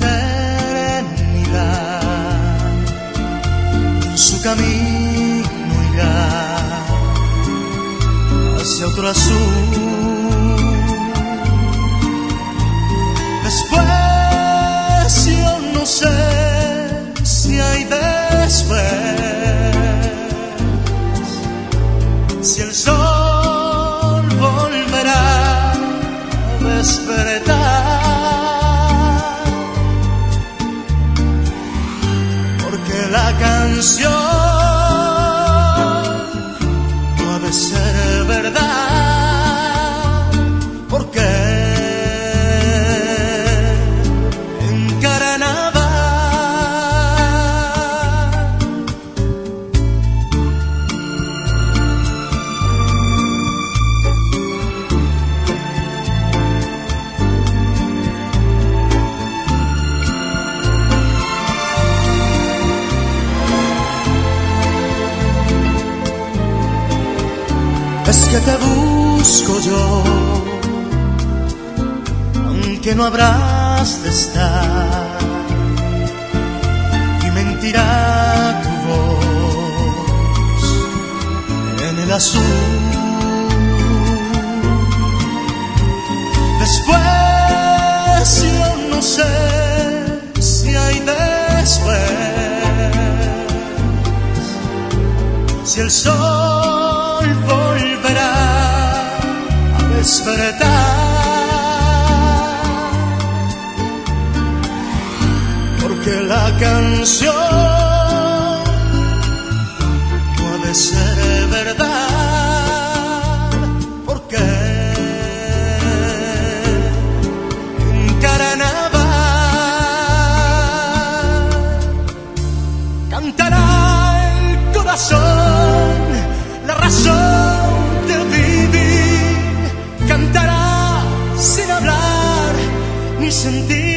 eternidad, su camino irá hacia otro azul. Después yo no sé si hay después, si el sol volverá a despertar, porque la canción no ha de ser verdad, porque es que te busco yo, aunque no habrás de estar, y mentirá tu voz en el azul. Después yo no sé si hay después, si el sol volverá a despertar, porque la canción no ha de ser verdad, porque en carnaval cantará el corazón, la razón de vivir, cantará sin hablar ni sentir.